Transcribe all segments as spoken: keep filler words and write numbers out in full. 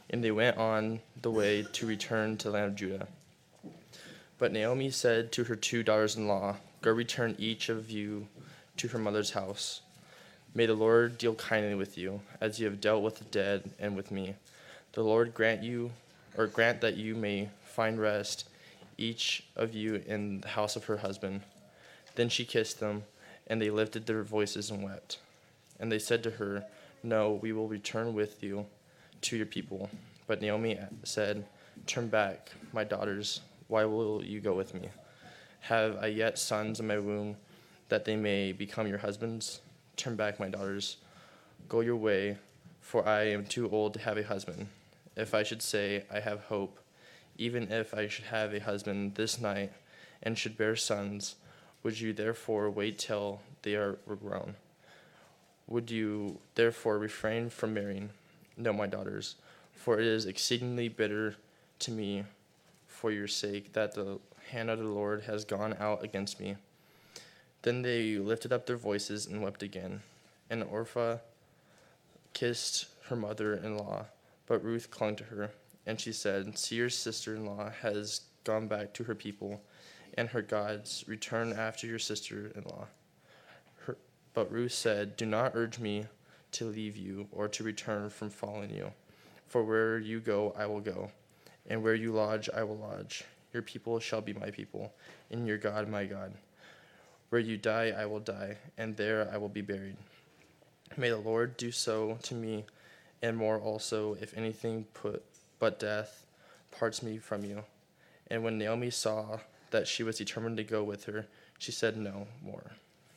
And they went on the way to return to the land of Judah. But Naomi said to her two daughters-in-law, "Go return each of you to her mother's house. May the Lord deal kindly with you, as you have dealt with the dead and with me. The Lord grant you, or grant that you may find rest, each of you in the house of her husband." Then she kissed them, and they lifted their voices and wept. And they said to her, "No, we will return with you to your people." But Naomi said, "Turn back, my daughters. Why will you go with me? Have I yet sons in my womb, that they may become your husbands? Turn back, my daughters. Go your way, for I am too old to have a husband. If I should say, I have hope, even if I should have a husband this night and should bear sons, would you therefore wait till they are grown? Would you therefore refrain from marrying? No, my daughters, for it is exceedingly bitter to me for your sake that the hand of the Lord has gone out against me." Then they lifted up their voices and wept again. And Orpah kissed her mother-in-law, but Ruth clung to her. And she said, "See, your sister-in-law has gone back to her people and her gods. Return after your sister-in-law." Her, but Ruth said, "Do not urge me to leave you or to return from following you. For where you go, I will go, and where you lodge, I will lodge. Your people shall be my people, and your God my God. Where you die, I will die, and there I will be buried. May the Lord do so to me, and more also, if anything put but death parts me from you." And when Naomi saw that she was determined to go with her, she said no more.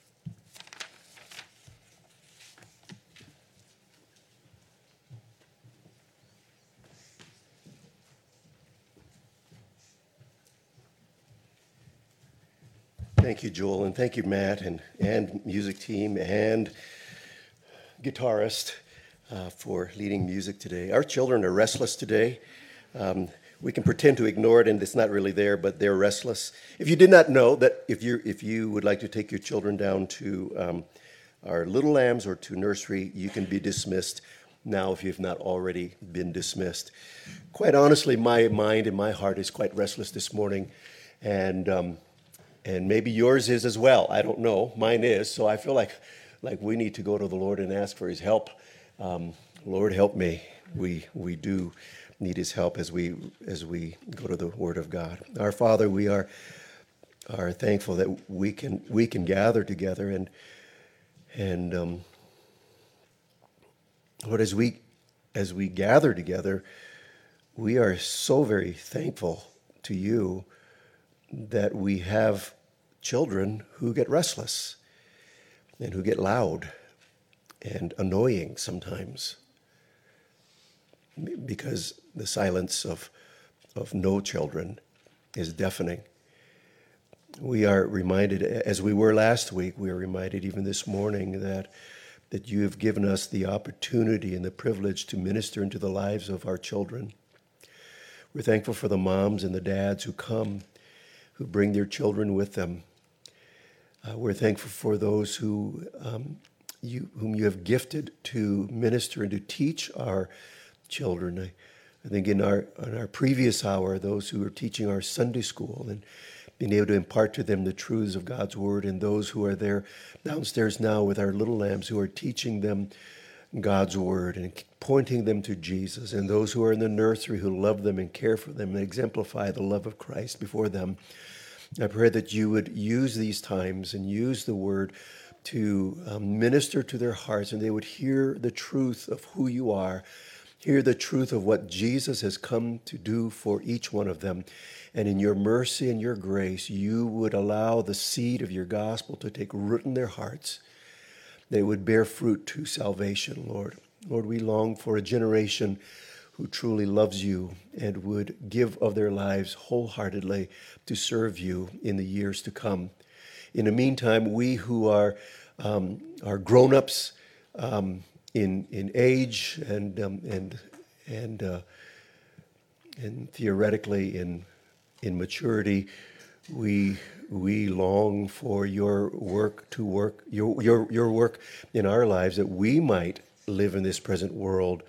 Thank you, Joel, and thank you, Matt, and, and music team, and guitarist uh, for leading music today. Our children are restless today. Um, we can pretend to ignore it, and it's not really there, but they're restless. If you did not know that if you if you would like to take your children down to um, our Little Lambs or to nursery, you can be dismissed now if you've not already been dismissed. Quite honestly, my mind and my heart is quite restless this morning, and um, and maybe yours is as well. I don't know. Mine is. So I feel like like we need to go to the Lord and ask for His help. Um, Lord, help me. We we do need His help as we as we go to the Word of God. Our Father, we are are thankful that we can we can gather together and and um, Lord, as we as we gather together, we are so very thankful to You that we have children who get restless and who get loud and annoying sometimes, because the silence of of no children is deafening. We are reminded, as we were last week, we are reminded even this morning that that You have given us the opportunity and the privilege to minister into the lives of our children. We're thankful for the moms and the dads who come, who bring their children with them. Uh, we're thankful for those who um, you, whom You have gifted to minister and to teach our children. I, I think in our in our previous hour, those who are teaching our Sunday school and being able to impart to them the truths of God's Word, and those who are there downstairs now with our little lambs who are teaching them God's Word and pointing them to Jesus, and those who are in the nursery who love them and care for them and exemplify the love of Christ before them. I pray that You would use these times and use the Word to um, minister to their hearts, and they would hear the truth of who You are, hear the truth of what Jesus has come to do for each one of them. And in Your mercy and Your grace, You would allow the seed of Your gospel to take root in their hearts. They would bear fruit to salvation, Lord. Lord, we long for a generation who truly loves You and would give of their lives wholeheartedly to serve You in the years to come. In the meantime, we who are um, are grown-ups um, in in age and um, and and uh, and theoretically in in maturity, we we long for Your work to work your your your work in our lives, that we might live in this present world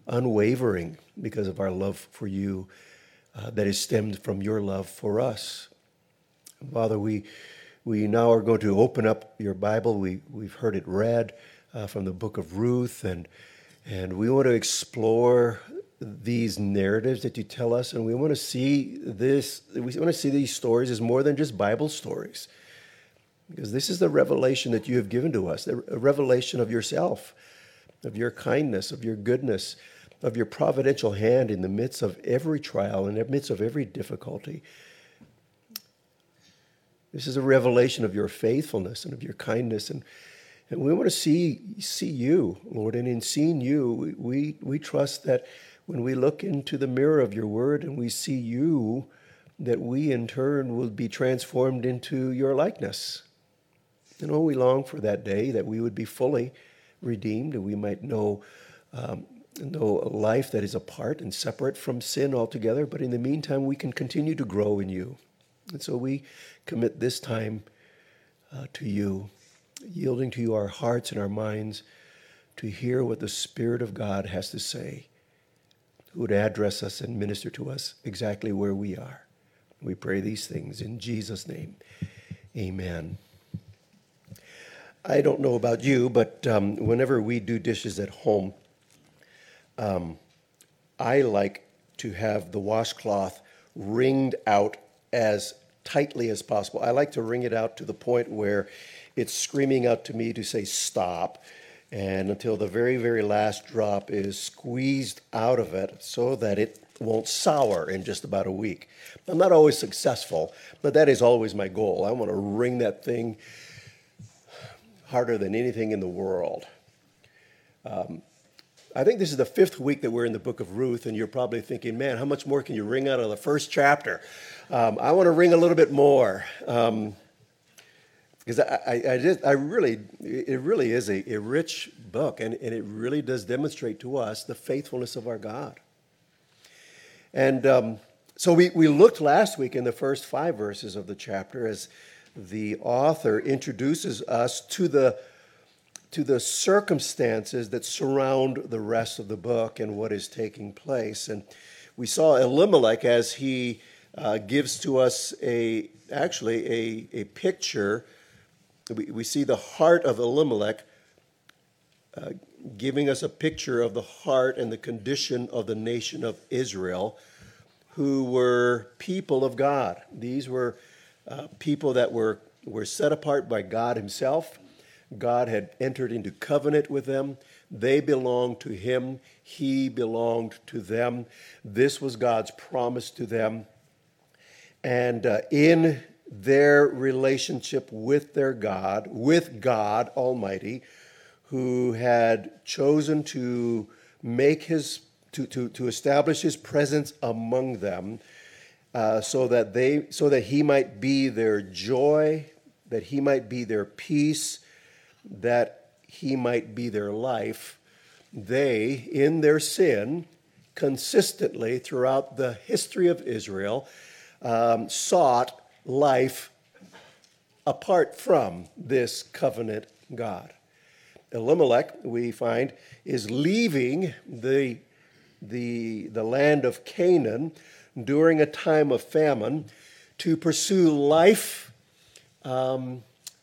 unwavering because of our love for you uh, that is stemmed from your love for us. Father, we we now are going to open up your Bible. We, we've heard it read uh, from the book of Ruth, and and we want to explore these narratives that you tell us, and we want to see this, we want to see these stories as more than just Bible stories. Because this is the revelation that you have given to us, a revelation of yourself, of your kindness, of your goodness, of your providential hand in the midst of every trial, in the midst of every difficulty. This is a revelation of your faithfulness and of your kindness, and, and we want to see see you, Lord. And in seeing you, we, we trust that when we look into the mirror of your word and we see you, that we in turn will be transformed into your likeness. And oh, we long for that day that we would be fully redeemed and we might know, um, know a life that is apart and separate from sin altogether. But in the meantime, we can continue to grow in you. And so we commit this time uh, to you, yielding to you our hearts and our minds to hear what the Spirit of God has to say, who would address us and minister to us exactly where we are. We pray these things in Jesus' name. Amen. I don't know about you, but um, whenever we do dishes at home, um, I like to have the washcloth wringed out as tightly as possible. I like to wring it out to the point where it's screaming out to me to say stop, and until the very, very last drop is squeezed out of it so that it won't sour in just about a week. I'm not always successful, but that is always my goal. I want to wring that thing harder than anything in the world. Um, I think this is the fifth week that we're in the book of Ruth, and you're probably thinking, man, how much more can you wring out of the first chapter? Um, I want to wring a little bit more. Um, Because I, I, I, just, I really, it really is a, a rich book, and, and it really does demonstrate to us the faithfulness of our God. And um, so we, we looked last week in the first five verses of the chapter as the author introduces us to the, to the circumstances that surround the rest of the book and what is taking place. And we saw Elimelech as he uh, gives to us a actually a, a picture. We, we see the heart of Elimelech uh, giving us a picture of the heart and the condition of the nation of Israel, who were people of God. These were uh, people that were, were set apart by God himself. God had entered into covenant with them. They belonged to him. He belonged to them. This was God's promise to them. And uh, in their relationship with their God, with God Almighty, who had chosen to make his, to, to, to establish his presence among them, uh, so that they, so that he might be their joy, that he might be their peace, that he might be their life. They, in their sin, consistently throughout the history of Israel, um, sought life apart from this covenant God. Elimelech, we find, is leaving the, the, the land of Canaan during a time of famine to pursue life um,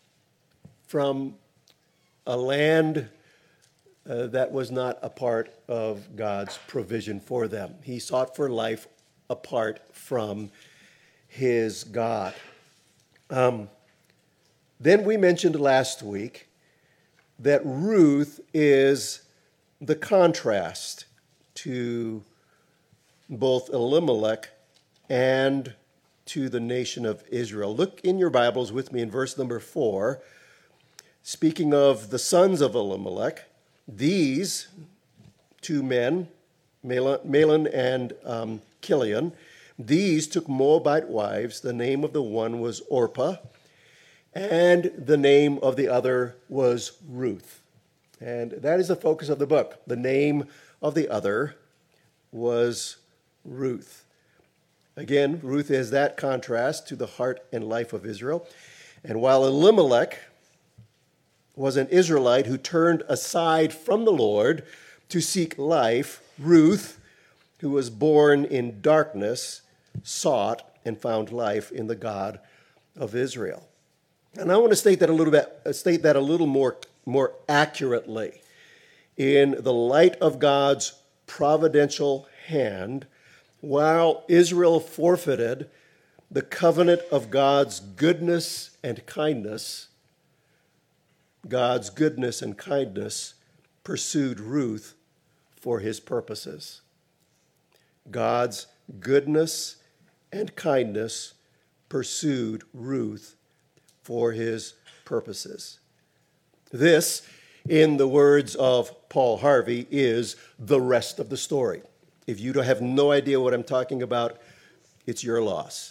from a land uh, that was not a part of God's provision for them. He sought for life apart from his God. Um, then we mentioned last week that Ruth is the contrast to both Elimelech and to the nation of Israel. Look in your Bibles with me in verse number four. Speaking of the sons of Elimelech, these two men, Mahlon and um, Chilion, these took Moabite wives. The name of the one was Orpah, and the name of the other was Ruth. And that is the focus of the book. The name of the other was Ruth. Again, Ruth is that contrast to the heart and life of Israel. And while Elimelech was an Israelite who turned aside from the Lord to seek life, Ruth, who was born in darkness, sought and found life in the God of Israel. And I want to state that a little bit, state that a little more, more accurately. In the light of God's providential hand, while Israel forfeited the covenant of God's goodness and kindness, God's goodness and kindness pursued Ruth for his purposes. God's goodness and kindness pursued Ruth for his purposes. This, in the words of Paul Harvey, is the rest of the story. If you have no idea what I'm talking about, it's your loss.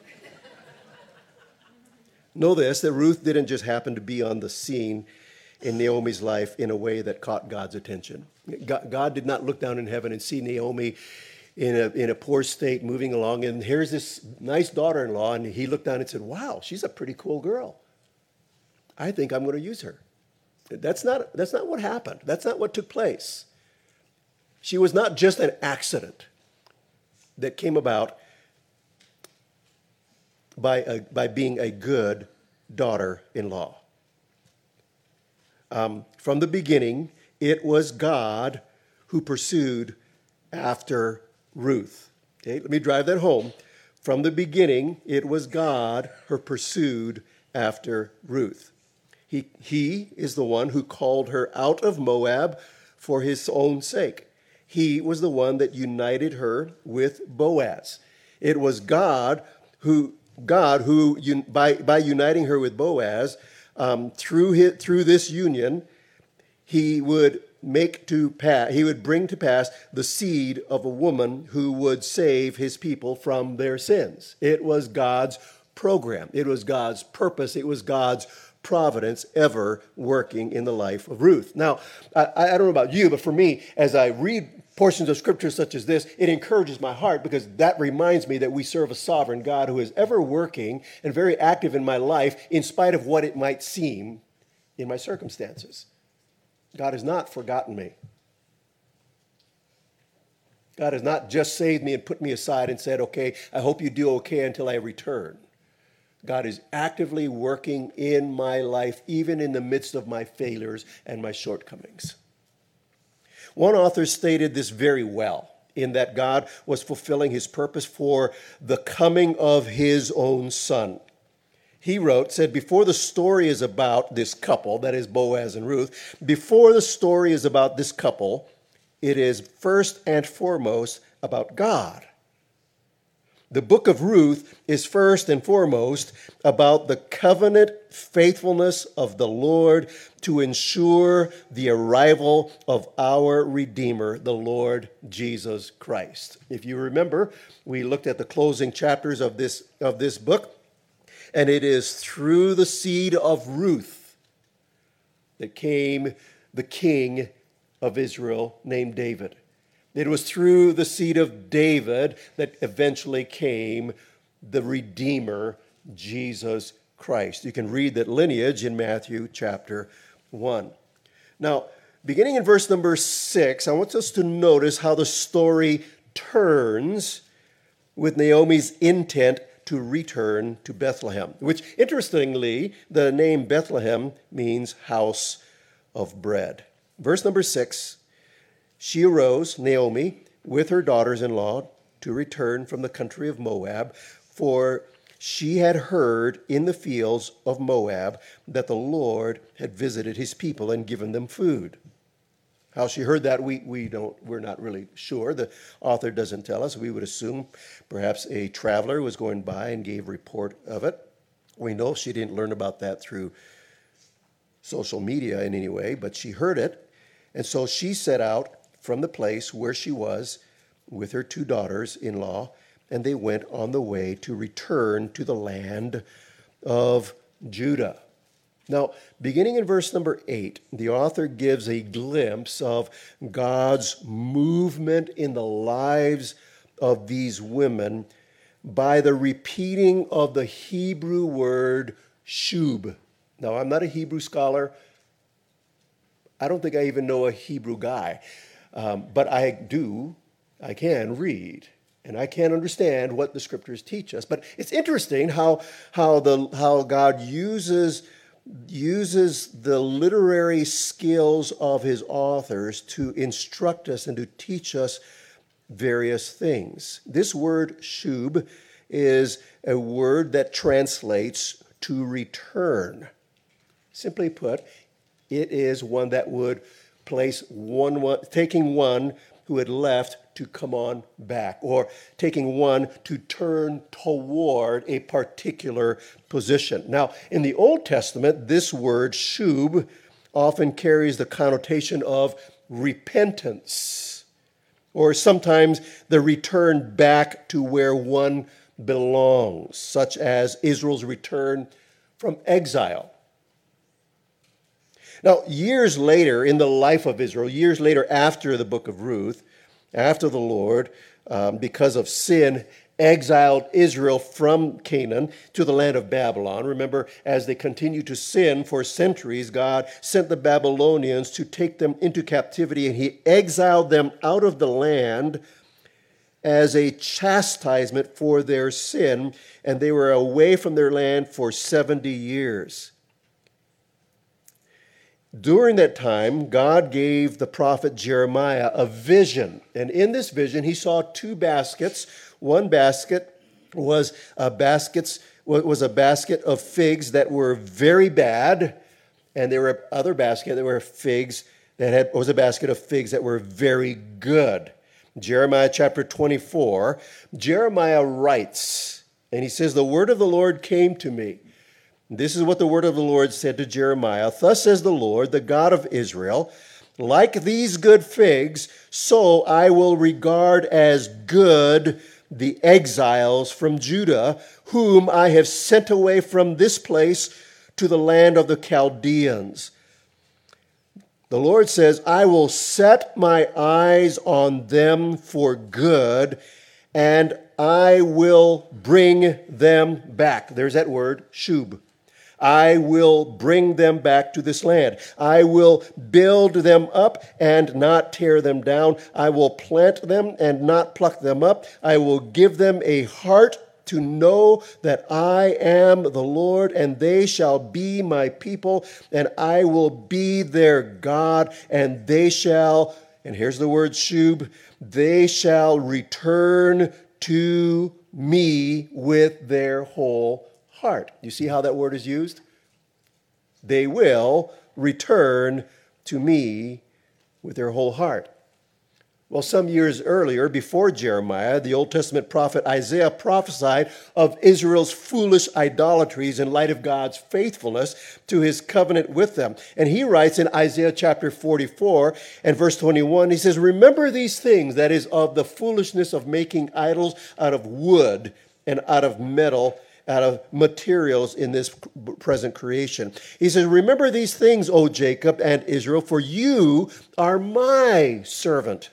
Know this, that Ruth didn't just happen to be on the scene in Naomi's life in a way that caught God's attention. God, God did not look down in heaven and see Naomi in a, in a poor state moving along, and here's this nice daughter-in-law, and he looked down and said, wow, she's a pretty cool girl. I think I'm going to use her. That's not, that's not what happened. That's not what took place. She was not just an accident that came about by, a, by being a good daughter-in-law. Um, from the beginning, it was God who pursued after Ruth. Okay, let me drive that home. From the beginning, it was God who pursued after Ruth. He, he is the one who called her out of Moab for his own sake. He was the one that united her with Boaz. It was God who, God who by, by uniting her with Boaz, um, through his, through this union, he would make to pass, he would bring to pass the seed of a woman who would save his people from their sins. It was God's program. It was God's purpose. It was God's providence ever working in the life of Ruth. Now, I, I don't know about you, but for me, as I read portions of scripture such as this, it encourages my heart because that reminds me that we serve a sovereign God who is ever working and very active in my life in spite of what it might seem in my circumstances. God has not forgotten me. God has not just saved me and put me aside and said, okay, I hope you do okay until I return. God is actively working in my life, even in the midst of my failures and my shortcomings. One author stated this very well, in that God was fulfilling his purpose for the coming of his own son. He wrote, said, before the story is about this couple, that is Boaz and Ruth, before the story is about this couple, it is first and foremost about God. The book of Ruth is first and foremost about the covenant faithfulness of the Lord to ensure the arrival of our Redeemer, the Lord Jesus Christ. If you remember, we looked at the closing chapters of this, of this book, and it is through the seed of Ruth that came the king of Israel named David. It was through the seed of David that eventually came the Redeemer, Jesus Christ. You can read that lineage in Matthew chapter one. Now, beginning in verse number six, I want us to notice how the story turns with Naomi's intent to return to Bethlehem, which, interestingly, the name Bethlehem means house of bread. Verse number six, she arose, Naomi, with her daughters-in-law to return from the country of Moab, for she had heard in the fields of Moab that the Lord had visited his people and given them food. How she heard that, we, we don't, we're not really sure. The author doesn't tell us. We would assume perhaps a traveler was going by and gave report of it. We know she didn't learn about that through social media in any way, but she heard it. And so she set out from the place where she was with her two daughters-in-law, and they went on the way to return to the land of Judah. Now, beginning in verse number eight, the author gives a glimpse of God's movement in the lives of these women by the repeating of the Hebrew word shub. Now, I'm not a Hebrew scholar. I don't think I even know a Hebrew guy. Um, but I do, I can read, and I can understand what the scriptures teach us. But it's interesting how how the how God uses uses the literary skills of his authors to instruct us and to teach us various things. This word shub is a word that translates to return. Simply put, it is one that would place one, one taking one who had left to come on back, or taking one to turn toward a particular position. Now, in the Old Testament, this word shub often carries the connotation of repentance, or sometimes the return back to where one belongs, such as Israel's return from exile. Now, years later in the life of Israel, years later after the book of Ruth, after the Lord, um, because of sin, exiled Israel from Canaan to the land of Babylon. Remember, as they continued to sin for centuries, God sent the Babylonians to take them into captivity, and he exiled them out of the land as a chastisement for their sin, and they were away from their land for seventy years. During that time, God gave the prophet Jeremiah a vision. And in this vision, he saw two baskets. One basket was a, baskets, was a basket of figs that were very bad. And there were other basket that were figs that had, was a basket of figs that were very good. Jeremiah chapter twenty-four, Jeremiah writes, and he says, "The word of the Lord came to me." This is what the word of the Lord said to Jeremiah. "Thus says the Lord, the God of Israel, like these good figs, so I will regard as good the exiles from Judah, whom I have sent away from this place to the land of the Chaldeans." The Lord says, "I will set my eyes on them for good, and I will bring them back." There's that word, shub. I will bring them back to this land. I will build them up and not tear them down. I will plant them and not pluck them up. I will give them a heart to know that I am the Lord, and they shall be my people, and I will be their God, and they shall, and here's the word shub, they shall return to me with their whole heart. You see how that word is used? They will return to me with their whole heart. Well, some years earlier, before Jeremiah, the Old Testament prophet Isaiah prophesied of Israel's foolish idolatries in light of God's faithfulness to his covenant with them. And he writes in Isaiah chapter forty-four and verse twenty-one, he says, "Remember these things, that is, of the foolishness of making idols out of wood and out of metal, out of materials in this present creation." He says, "Remember these things, O Jacob and Israel, for you are my servant."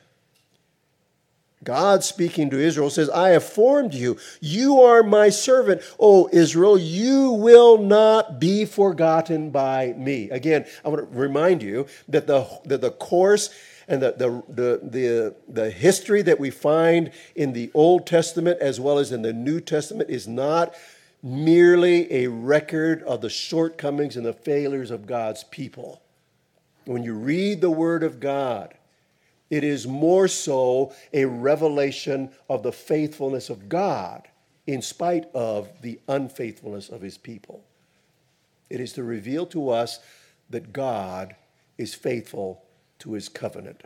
God speaking to Israel says, "I have formed you. You are my servant, O Israel. You will not be forgotten by me." Again, I want to remind you that the, that the course and the, the, the, the, the history that we find in the Old Testament as well as in the New Testament is not merely a record of the shortcomings and the failures of God's people. When you read the Word of God, it is more so a revelation of the faithfulness of God in spite of the unfaithfulness of his people. It is to reveal to us that God is faithful to his covenant.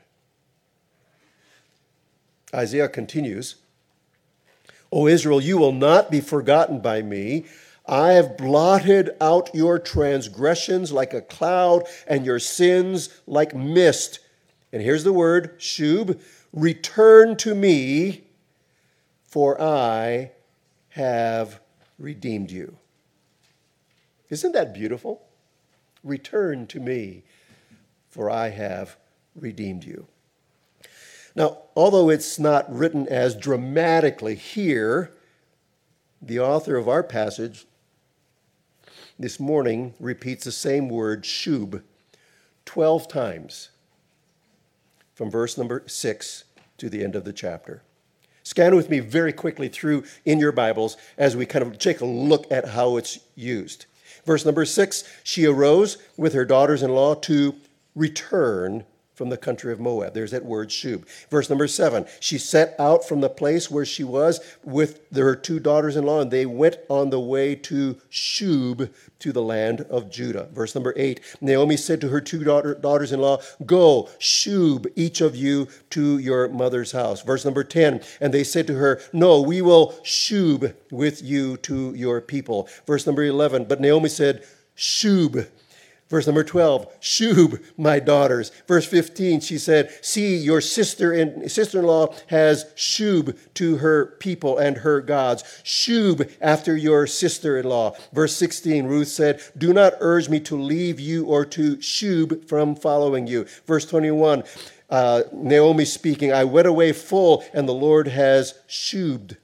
Isaiah continues, "O Israel, you will not be forgotten by me. I have blotted out your transgressions like a cloud and your sins like mist." And here's the word, shub, "return to me, for I have redeemed you." Isn't that beautiful? Return to me, for I have redeemed you. Now, although it's not written as dramatically here, the author of our passage this morning repeats the same word, shub, twelve times. from verse number six to the end of the chapter. Scan with me very quickly through in your Bibles as we kind of take a look at how it's used. Verse number six, she arose with her daughters-in-law to return from the country of Moab. There's that word shub. Verse number seven, she set out from the place where she was with her two daughters-in-law, and they went on the way to Shub, to the land of Judah. Verse number eight, Naomi said to her two daughter, daughters-in-law, go, Shub, each of you to your mother's house. Verse number ten, and they said to her, no, we will Shub with you to your people. Verse number eleven, but Naomi said, Shub. Verse number twelve, Shub, my daughters. Verse fifteen, she said, see, your sister and sister-in-law has Shub to her people and her gods. Shub after your sister-in-law. Verse sixteen, Ruth said, do not urge me to leave you or to Shub from following you. Verse twenty-one, uh, Naomi speaking, I went away full, and the Lord has Shubed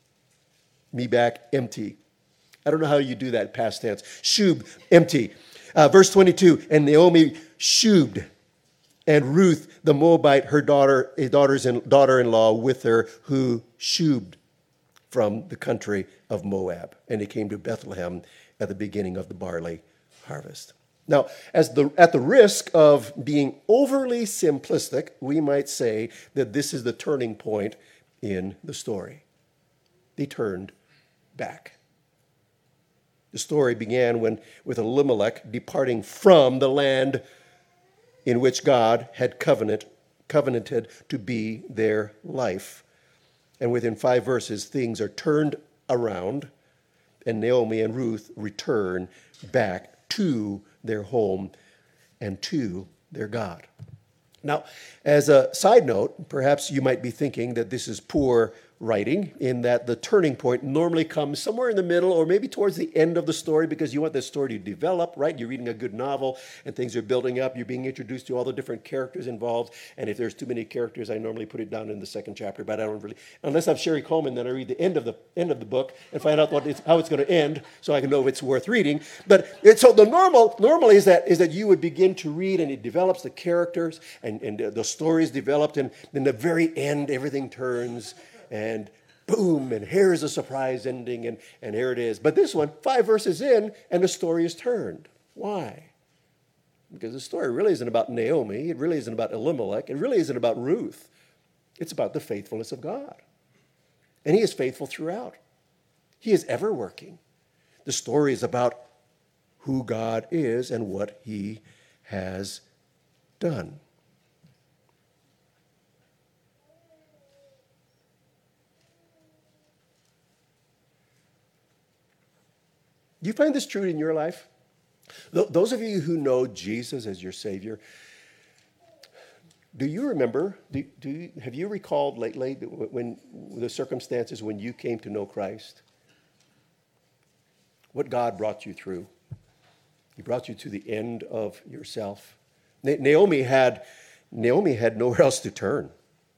me back empty. I don't know how you do that past tense. Shub, empty. Uh, verse twenty-two, and Naomi shubed, and Ruth the Moabite, her daughter, a daughter's in, daughter-in-law with her, who shubed from the country of Moab. And he came to Bethlehem at the beginning of the barley harvest. Now, as the, at the risk of being overly simplistic, we might say that this is the turning point in the story. They turned back. The story began when, with Elimelech departing from the land in which God had covenant, covenanted to be their life. And within five verses, things are turned around, and Naomi and Ruth return back to their home and to their God. Now, as a side note, perhaps you might be thinking that this is poor writing, in that the turning point normally comes somewhere in the middle or maybe towards the end of the story, because you want the story to develop, right? You're reading a good novel and things are building up. You're being introduced to all the different characters involved. And if there's too many characters, I normally put it down in the second chapter, but I don't really, unless I'm Sherry Coleman, then I read the end of the end of the book and find out what it's, how it's going to end, so I can know if it's worth reading. But it, so the normal normally is that is that you would begin to read, and it develops the characters, and, and the story is developed, and in the very end, everything turns. And boom, and here's a surprise ending, and, and here it is. But this one, five verses in, and the story is turned. Why? Because the story really isn't about Naomi. It really isn't about Elimelech. It really isn't about Ruth. It's about the faithfulness of God. And he is faithful throughout. He is ever working. The story is about who God is and what he has done. Do you find this true in your life? Those of you who know Jesus as your Savior, do you remember, do, do you, have you recalled lately when the circumstances when you came to know Christ? What God brought you through? He brought you to the end of yourself. Naomi had, Naomi had nowhere else to turn.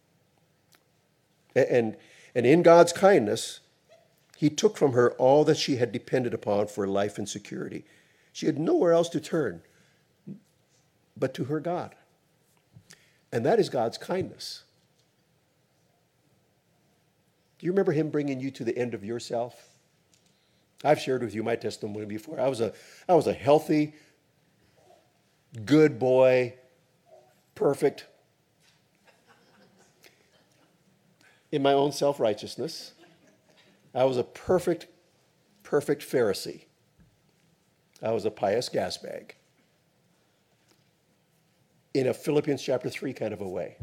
And, and in God's kindness, he took from her all that she had depended upon for life and security. She had nowhere else to turn but to her God. And that is God's kindness. Do you remember him bringing you to the end of yourself? I've shared with you my testimony before. I was a, I was a healthy, good boy, perfect, in my own self-righteousness. I was a perfect, perfect Pharisee. I was a pious gas bag. In a Philippians chapter three kind of a way.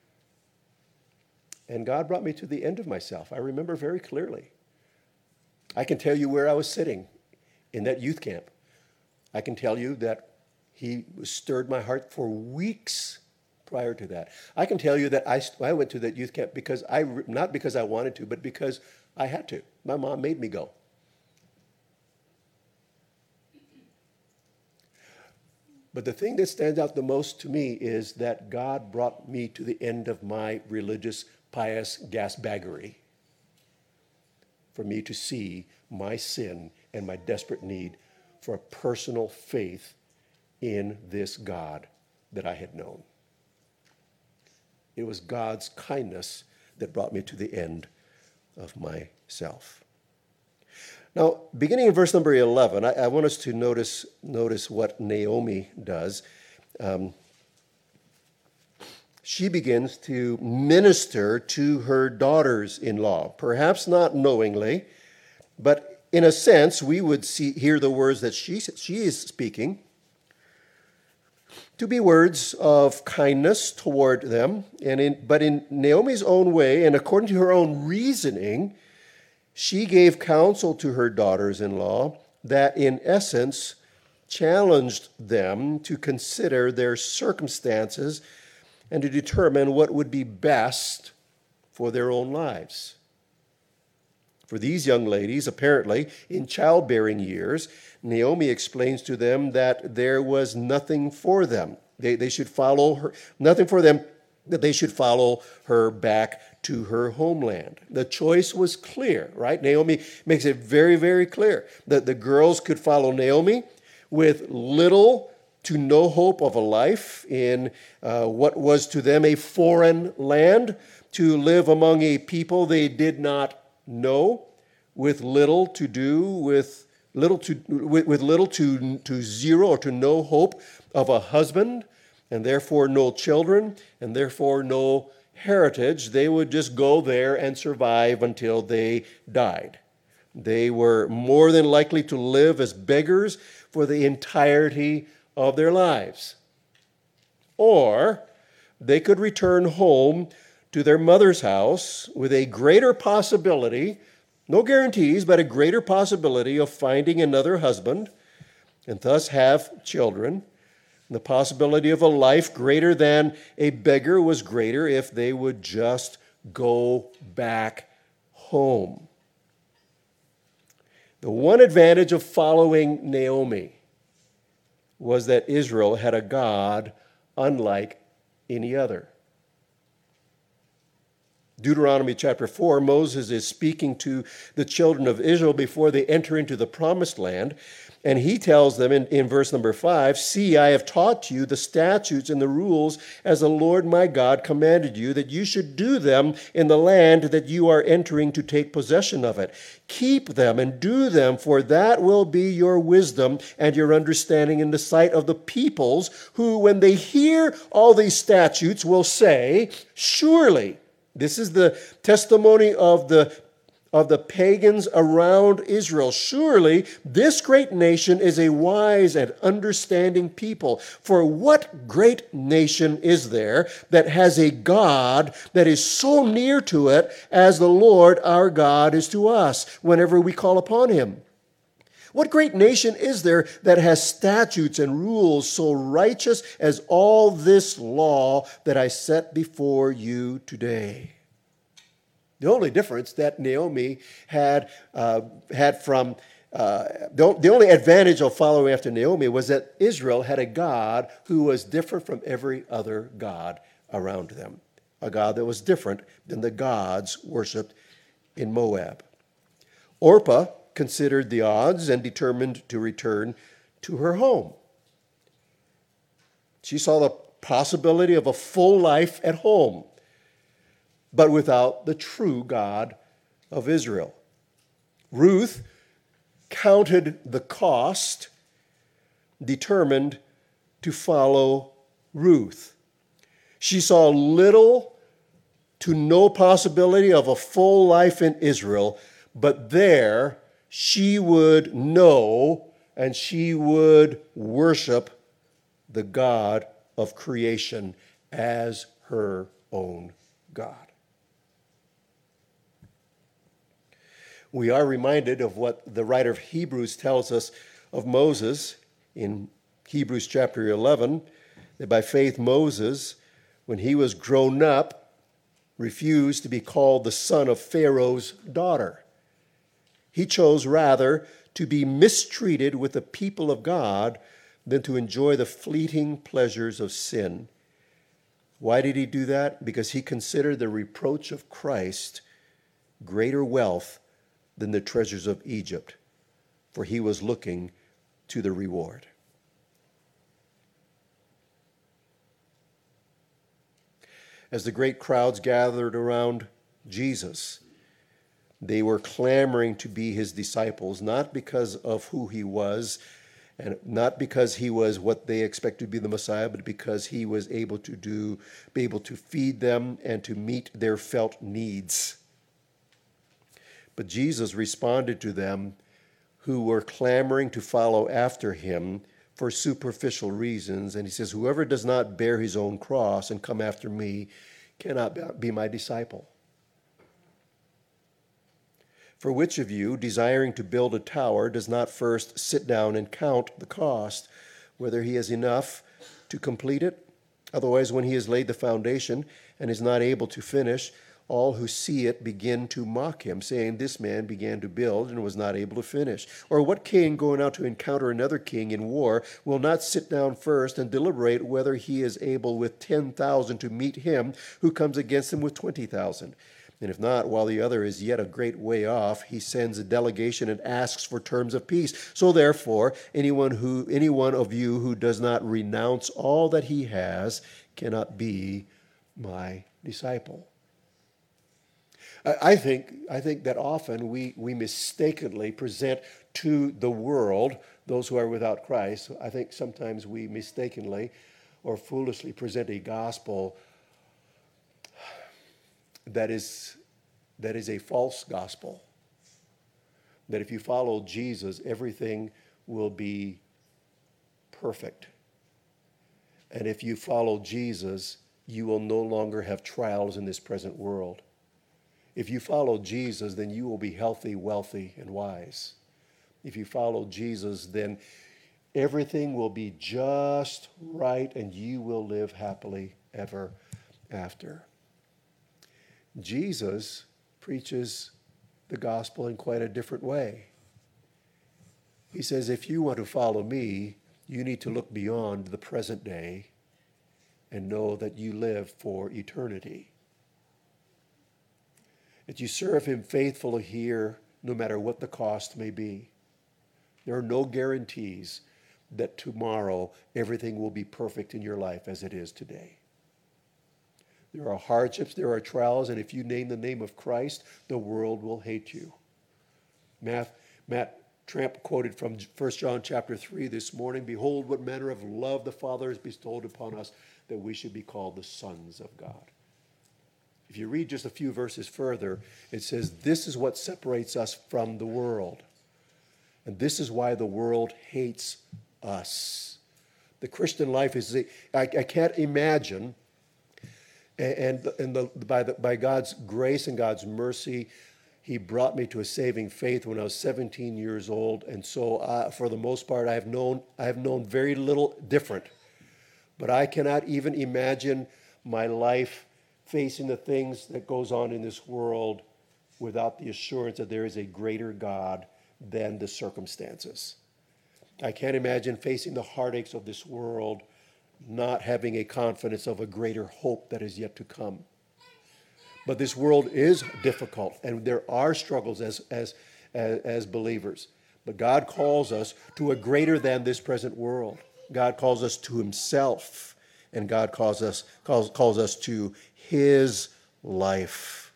And God brought me to the end of myself. I remember very clearly. I can tell you where I was sitting in that youth camp. I can tell you that he stirred my heart for weeks prior to that. I can tell you that I, I went to that youth camp because I, not because I wanted to, but because I had to. My mom made me go. But the thing that stands out the most to me is that God brought me to the end of my religious, pious gasbaggery for me to see my sin and my desperate need for a personal faith in this God that I had known. It was God's kindness that brought me to the end of myself. Now, beginning in verse number eleven, I, I want us to notice, notice what Naomi does. Um, she begins to minister to her daughters-in-law, perhaps not knowingly, but in a sense, we would see hear the words that she, she is speaking to be words of kindness toward them. And in, but in Naomi's own way, and according to her own reasoning, she gave counsel to her daughters-in-law that, in essence, challenged them to consider their circumstances and to determine what would be best for their own lives. For these young ladies, apparently in childbearing years, Naomi explains to them that there was nothing for them. They, they should follow her, nothing for them, that they should follow her back to her homeland. The choice was clear, right? Naomi makes it very, very clear that the girls could follow Naomi with little to no hope of a life in uh, what was to them a foreign land, to live among a people they did not know, with little to do, with little to with, with little to, to zero or to no hope of a husband, and therefore no children, and therefore no heritage. They would just go there and survive until they died. They were more than likely to live as beggars for the entirety of their lives. Or they could return home to their mother's house with a greater possibility, no guarantees, but a greater possibility of finding another husband and thus have children. The possibility of a life greater than a beggar was greater if they would just go back home. The one advantage of following Naomi was that Israel had a God unlike any other. Deuteronomy chapter four, Moses is speaking to the children of Israel before they enter into the promised land. And he tells them in, in verse number five, "See, I have taught you the statutes and the rules as the Lord my God commanded you, that you should do them in the land that you are entering to take possession of it. Keep them and do them, for that will be your wisdom and your understanding in the sight of the peoples, who, when they hear all these statutes, will say, surely," this is the testimony of the of the pagans around Israel, "surely this great nation is a wise and understanding people. For what great nation is there that has a God that is so near to it as the Lord our God is to us whenever we call upon him? What great nation is there that has statutes and rules so righteous as all this law that I set before you today?" The only difference that Naomi had uh, had from uh, the, the only advantage of following after Naomi was that Israel had a God who was different from every other god around them, a God that was different than the gods worshipped in Moab. Orpah considered the odds and determined to return to her home. She saw the possibility of a full life at home, but without the true God of Israel. Ruth counted the cost, determined to follow Ruth. She saw little to no possibility of a full life in Israel, but there she would know and she would worship the God of creation as her own God. We are reminded of what the writer of Hebrews tells us of Moses in Hebrews chapter eleven, that by faith Moses, when he was grown up, refused to be called the son of Pharaoh's daughter. He chose rather to be mistreated with the people of God than to enjoy the fleeting pleasures of sin. Why did he do that? Because he considered the reproach of Christ greater wealth than the treasures of Egypt, for he was looking to the reward. as the great crowds gathered around Jesus, they were clamoring to be his disciples, not because of who he was, and not because he was what they expected to be the Messiah, but because he was able to do, be able to feed them and to meet their felt needs. But Jesus responded to them who were clamoring to follow after him for superficial reasons. And he says, whoever does not bear his own cross and come after me cannot be my disciple. For which of you, desiring to build a tower, does not first sit down and count the cost, whether he has enough to complete it? Otherwise, when he has laid the foundation and is not able to finish, all who see it begin to mock him, saying, this man began to build and was not able to finish. Or what king going out to encounter another king in war will not sit down first and deliberate whether he is able with ten thousand to meet him who comes against him with twenty thousand? And if not, while the other is yet a great way off, he sends a delegation and asks for terms of peace. So therefore, anyone who, any one of you who does not renounce all that he has cannot be my disciple. I, I think, I think that often we, we mistakenly present to the world, those who are without Christ, I think sometimes we mistakenly or foolishly present a gospel that is that is a false gospel. That if you follow Jesus, everything will be perfect. And if you follow Jesus, you will no longer have trials in this present world. If you follow Jesus, then you will be healthy, wealthy, and wise. If you follow Jesus, then everything will be just right and you will live happily ever after. Jesus preaches the gospel in quite a different way. He says, if you want to follow me, you need to look beyond the present day and know that you live for eternity. That you serve him faithfully here, no matter what the cost may be. There are no guarantees that tomorrow everything will be perfect in your life as it is today. There are hardships, there are trials, and if you name the name of Christ, the world will hate you. Matt, Matt Tramp quoted from First John chapter three this morning, behold what manner of love the Father has bestowed upon us, that we should be called the sons of God. If you read just a few verses further, it says, this is what separates us from the world. And this is why the world hates us. The Christian life is, a, I, I can't imagine. And, and the, by, the, by God's grace and God's mercy, he brought me to a saving faith when I was seventeen years old. And so uh, for the most part, I have known I have known very little different. But I cannot even imagine my life facing the things that goes on in this world without the assurance that there is a greater God than the circumstances. I can't imagine facing the heartaches of this world not having a confidence of a greater hope that is yet to come. But this world is difficult, and there are struggles as, as, as, as believers. But God calls us to a greater than this present world. God calls us to himself, and God calls us, calls, calls us to his life.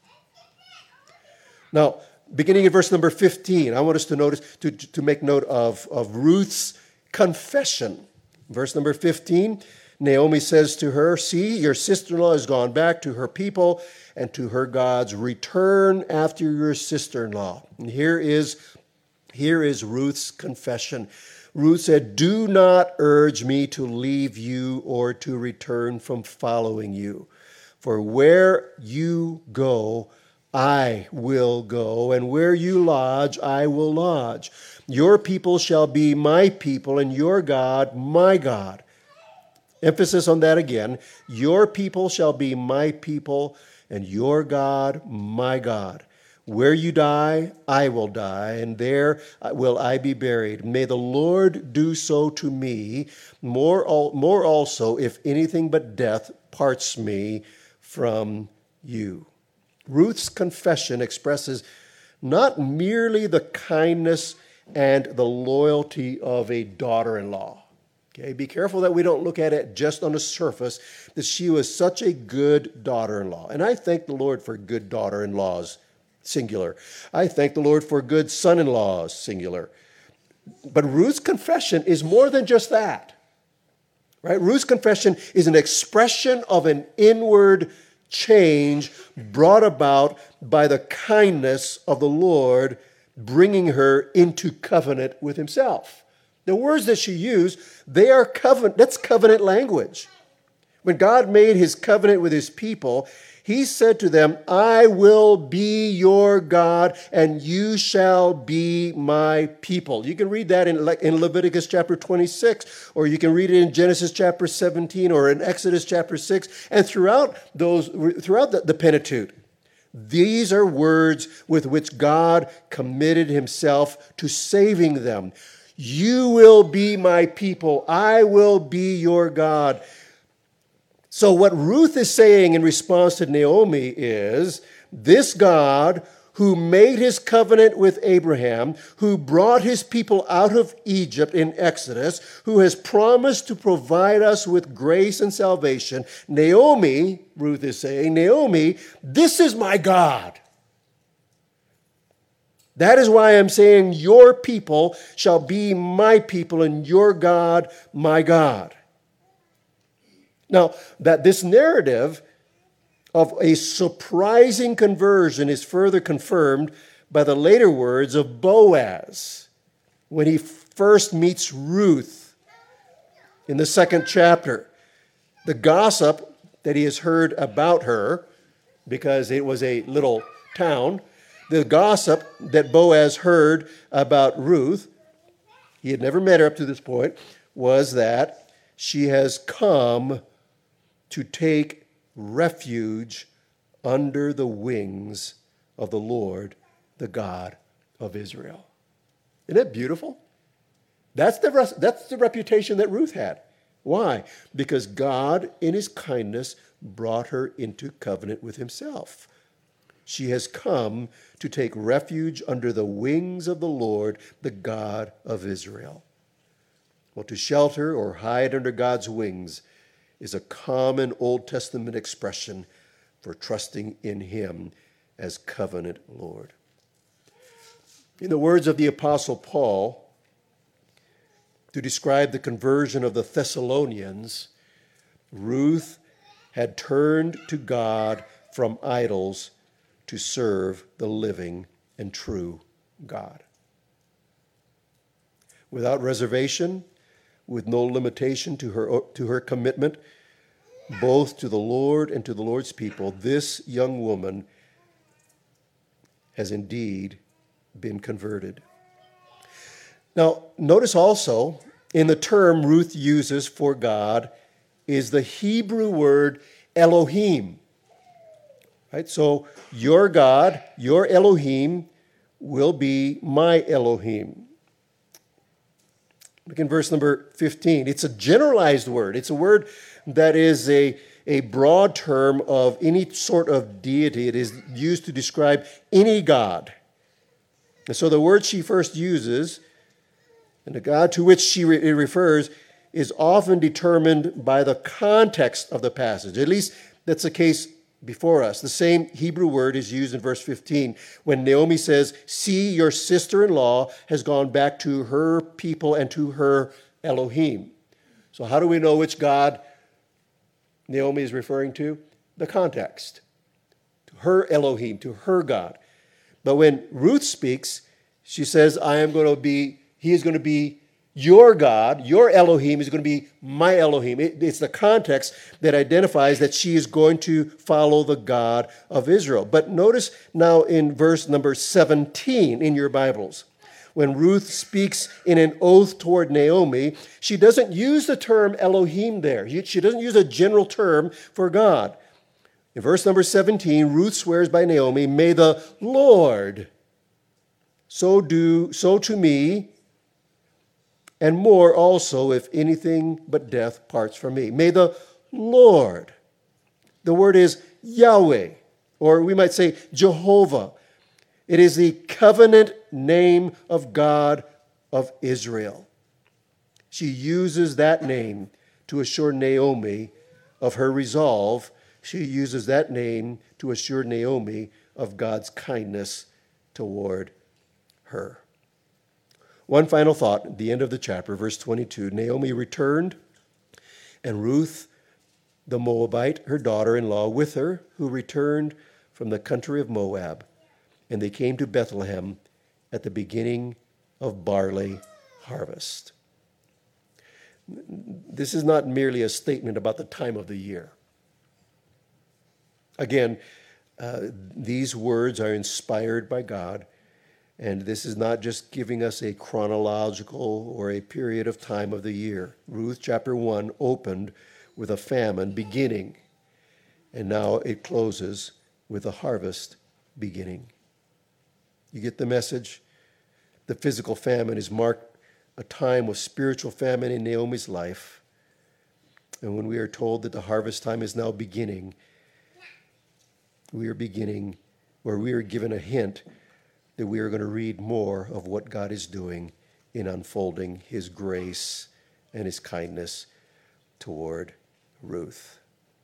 Now, beginning in verse number fifteen, I want us to notice, to, to make note of, of Ruth's confession. Verse number fifteen, Naomi says to her, see, your sister-in-law has gone back to her people and to her gods. Return after your sister-in-law. And here is, here is Ruth's confession. Ruth said, do not urge me to leave you or to return from following you. For where you go, I will go, and where you lodge, I will lodge. Your people shall be my people, and your God, my God. Emphasis on that again. Your people shall be my people, and your God, my God. Where you die, I will die, and there will I be buried. May the Lord do so to me, more, more also, if anything but death parts me from you. Ruth's confession expresses not merely the kindness and the loyalty of a daughter-in-law. Okay, be careful that we don't look at it just on the surface, that she was such a good daughter-in-law. And I thank the Lord for good daughter-in-laws, singular. I thank the Lord for good son-in-laws, singular. But Ruth's confession is more than just that. Right? Ruth's confession is an expression of an inward change brought about by the kindness of the Lord bringing her into covenant with himself. The words that she used, they are covenant, that's covenant language. When God made his covenant with his people, he said to them, I will be your God and you shall be my people. You can read that in, Le- in Leviticus chapter twenty-six, or you can read it in Genesis chapter seventeen, or in Exodus chapter six, and throughout those, throughout the, the Pentateuch. These are words with which God committed himself to saving them. You will be my people. I will be your God. So what Ruth is saying in response to Naomi is, this God who made his covenant with Abraham, who brought his people out of Egypt in Exodus, who has promised to provide us with grace and salvation, Naomi, Ruth is saying, Naomi, this is my God. That is why I'm saying your people shall be my people and your God my God. Now, that this narrative of a surprising conversion is further confirmed by the later words of Boaz when he first meets Ruth in the second chapter. The gossip that he has heard about her, because it was a little town, the gossip that Boaz heard about Ruth, he had never met her up to this point, was that she has come to take refuge under the wings of the Lord, the God of Israel. Isn't that beautiful? That's the, that's the reputation that Ruth had. Why? Because God, in his kindness, brought her into covenant with himself. She has come to take refuge under the wings of the Lord, the God of Israel. Well, to shelter or hide under God's wings is a common Old Testament expression for trusting in him as covenant Lord. In the words of the Apostle Paul, to describe the conversion of the Thessalonians, Ruth had turned to God from idols to serve the living and true God. Without reservation, with no limitation to her, to her commitment, both to the Lord and to the Lord's people, this young woman has indeed been converted. Now, notice also, in the term Ruth uses for God is the Hebrew word Elohim. Right? So, your God, your Elohim, will be my Elohim. Look in verse number fifteen. It's a generalized word. It's a word that is a, a broad term of any sort of deity. It is used to describe any God. And so the word she first uses, and the God to which she re- refers, is often determined by the context of the passage. At least that's the case before us. The same Hebrew word is used in verse fifteen when Naomi says, see, your sister-in-law has gone back to her people and to her Elohim. So how do we know which God Naomi is referring to? The context. To her Elohim, to her God. But when Ruth speaks, she says, I am going to be, he is going to be your God, your Elohim is going to be my Elohim. It, it's the context that identifies that she is going to follow the God of Israel. But notice now in verse number seventeen in your Bibles, when Ruth speaks in an oath toward Naomi, she doesn't use the term Elohim there. She doesn't use a general term for God. In verse number seventeen, Ruth swears by Naomi, may the Lord so do so to me, and more also, if anything but death parts from me. May the Lord, the word is Yahweh, or we might say Jehovah. It is the covenant name of God of Israel. She uses that name to assure Naomi of her resolve. She uses that name to assure Naomi of God's kindness toward her. One final thought at the end of the chapter, verse twenty-two. Naomi returned, and Ruth the Moabite, her daughter-in-law, with her, who returned from the country of Moab. And they came to Bethlehem at the beginning of barley harvest. This is not merely a statement about the time of the year. Again, uh, these words are inspired by God, and this is not just giving us a chronological or a period of time of the year. Ruth chapter one opened with a famine beginning, and now it closes with a harvest beginning. You get the message? The physical famine is marked a time of spiritual famine in Naomi's life. And when we are told that the harvest time is now beginning, we are beginning, or we are given a hint that we are going to read more of what God is doing in unfolding his grace and his kindness toward Ruth.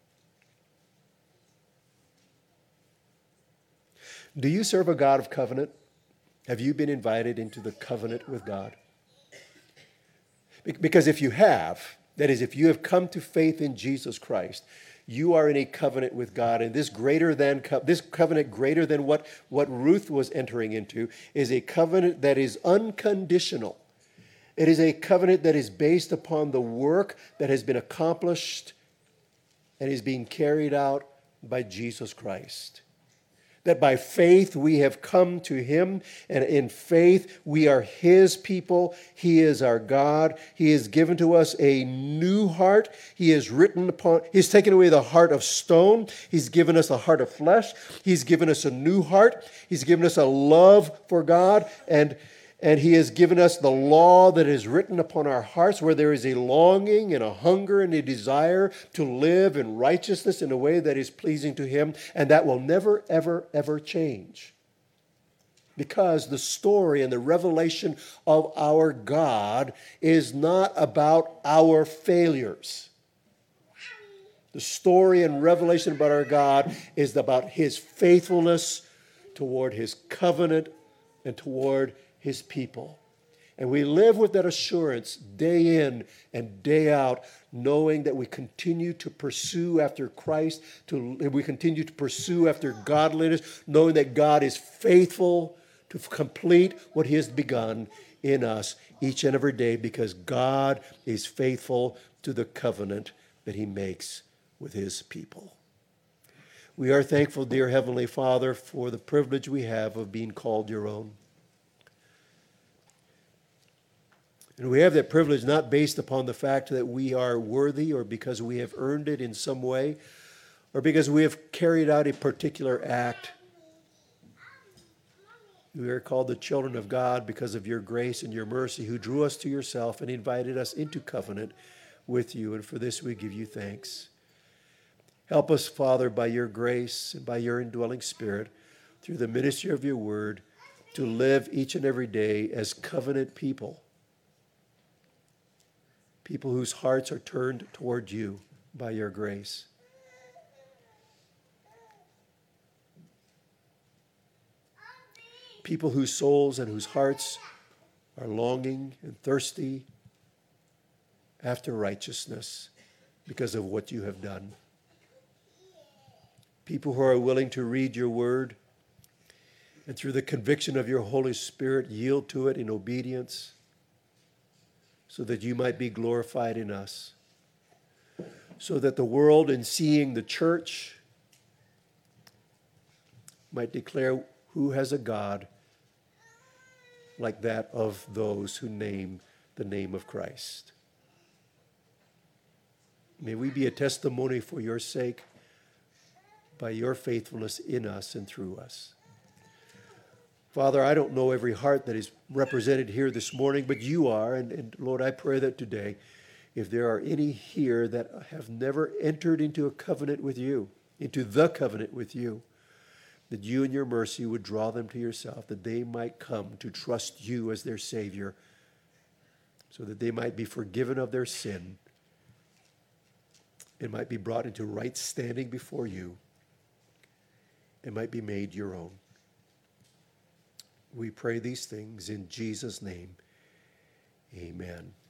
Do you serve a God of covenant? Have you been invited into the covenant with God? Because if you have, that is, if you have come to faith in Jesus Christ, you are in a covenant with God, and this greater than this covenant greater than what, what Ruth was entering into is a covenant that is unconditional. It is a covenant that is based upon the work that has been accomplished and is being carried out by Jesus Christ. That by faith we have come to him, and in faith we are his people. He is our God. He has given to us a new heart. He has written upon, he's taken away the heart of stone. He's given us a heart of flesh. He's given us a new heart. He's given us a love for God, and And he has given us the law that is written upon our hearts, where there is a longing and a hunger and a desire to live in righteousness in a way that is pleasing to him. And that will never, ever, ever change. Because the story and the revelation of our God is not about our failures. The story and revelation about our God is about his faithfulness toward his covenant and toward his people. And we live with that assurance day in and day out, knowing that we continue to pursue after Christ, to, we continue to pursue after godliness, knowing that God is faithful to complete what he has begun in us each and every day, because God is faithful to the covenant that he makes with his people. We are thankful, dear Heavenly Father, for the privilege we have of being called your own. And we have that privilege not based upon the fact that we are worthy or because we have earned it in some way or because we have carried out a particular act. We are called the children of God because of your grace and your mercy, who drew us to yourself and invited us into covenant with you. And for this we give you thanks. Help us, Father, by your grace and by your indwelling Spirit, through the ministry of your word, to live each and every day as covenant people. People whose hearts are turned toward you by your grace. People whose souls and whose hearts are longing and thirsty after righteousness because of what you have done. People who are willing to read your word and through the conviction of your Holy Spirit yield to it in obedience, so that you might be glorified in us, so that the world, in seeing the church, might declare who has a God like that of those who name the name of Christ. May we be a testimony for your sake, by your faithfulness in us and through us. Father, I don't know every heart that is represented here this morning, but you are. And, and Lord, I pray that today, if there are any here that have never entered into a covenant with you, into the covenant with you, that you in your mercy would draw them to yourself, that they might come to trust you as their Savior so that they might be forgiven of their sin and might be brought into right standing before you and might be made your own. We pray these things in Jesus' name. Amen.